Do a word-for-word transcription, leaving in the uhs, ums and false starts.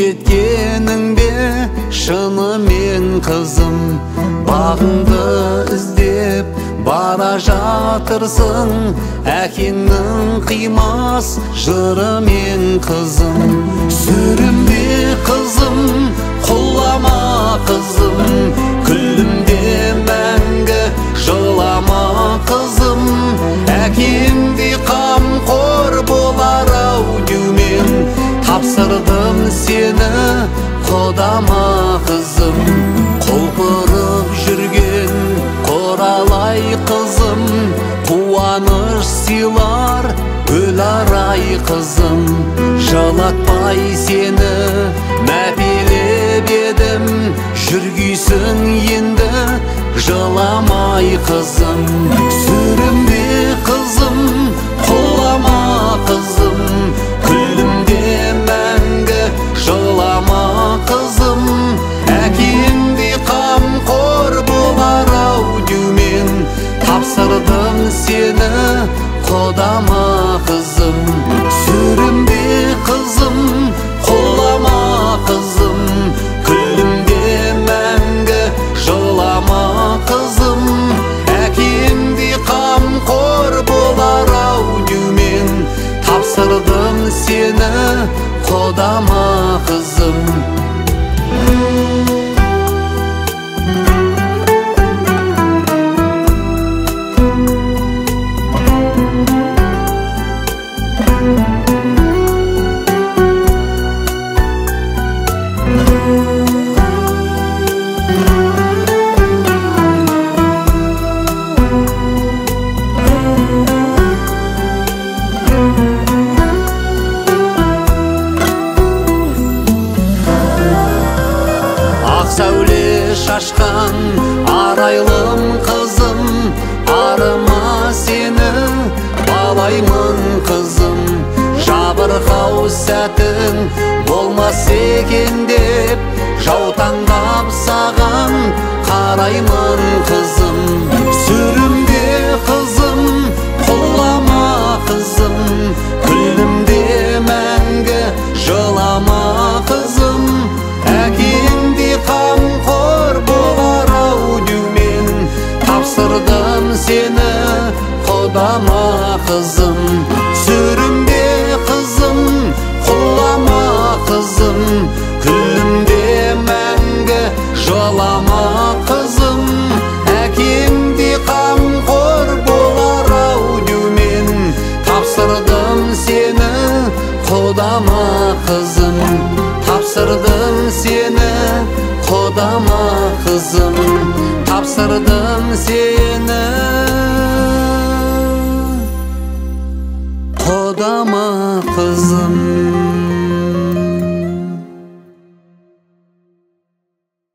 жеткенің бе шынымен қызым? Бағыңды іздеп бара жатырсың, әкеңнің қимас жырымен қызым. Сүрінбе қызым, құлама қызым, күлімде мәңгі жылама қызым. Әкеңдей қамқор болар ау деумен тапсырдым сені Құдама қызым. Құлпырып жүрген құралай қызым, қуаныш сыйлар гүл арай қызым. Жылатпай сені мәпелеп едім, жүргейсің енді жыламай қызым. Сүрінбе қызым, құлама қызым, күлімде мәңгі жылама қызым. Әкеңдей қамқор болар ау деумен тапсырдым сені Құдама қызым. Сүрінбе қызым, құлама қызым, күлімде мәңгі жылама қызым. Әкеңдей қамқор болар ау деумен тапсырдым сені Құдама қызым. Сәуле шашқан арайлым қызым, арыма сені балаймын қызым. Жабырқау сәтің болмас екен деп жаутаңдап саған қараймын қызым. Сүрінбе қызым, құлама қызым, күлімде мәңгі жылама қызым. Әкеңдей қамқор болар ау деумен тапсырдым сені Құдама қызым. Сүрінбе қызым, құлама қызым, күлімде мәңгі жылама қызым. Әкеңдей қамқор болар ау деумен тапсырдым сені Құдама қызым. Тапсырдым сені Құдама қызым, тапсырдым сені Құдама қызым.